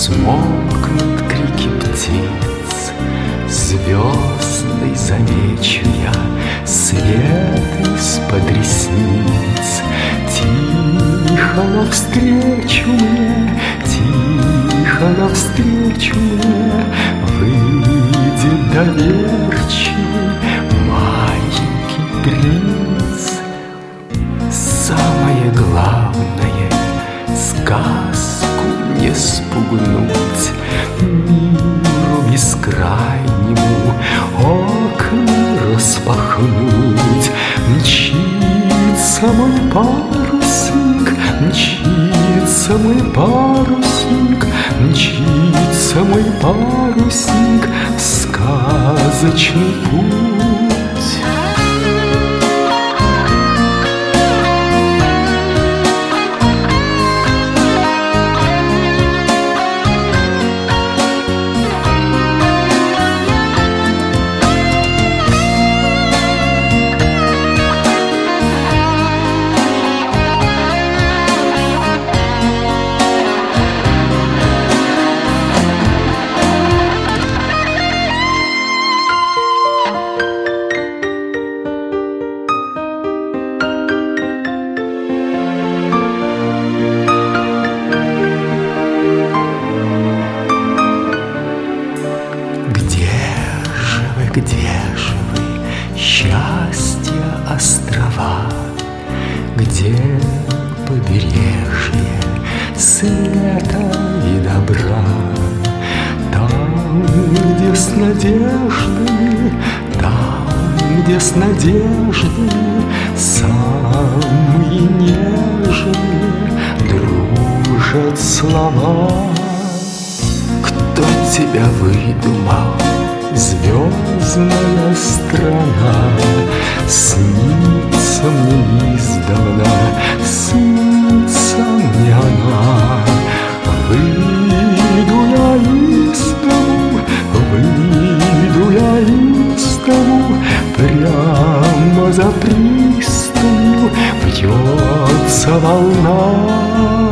Смолкнут крики птиц, звездный замечу я свет из-под ресниц. Тихо навстречу мне, тихо навстречу мне выйдет доверчивый маленький принц. Самое главное — сказку не спугнуть, миру бескрайнему окна распахнуть. Мчится мой парусник, мчится мой парусник, мчится мой парусник в сказочный путь. Где же вы, счастья острова? Где побережье света и добра? Там, где с надеждами, там, где с надеждами самые нежные дружат слова. Кто тебя выдумал? Звездная страна снится мне издавна, снится мне она. Выйду я из дому, выйду я из дому, прямо за пристанью бьется волна.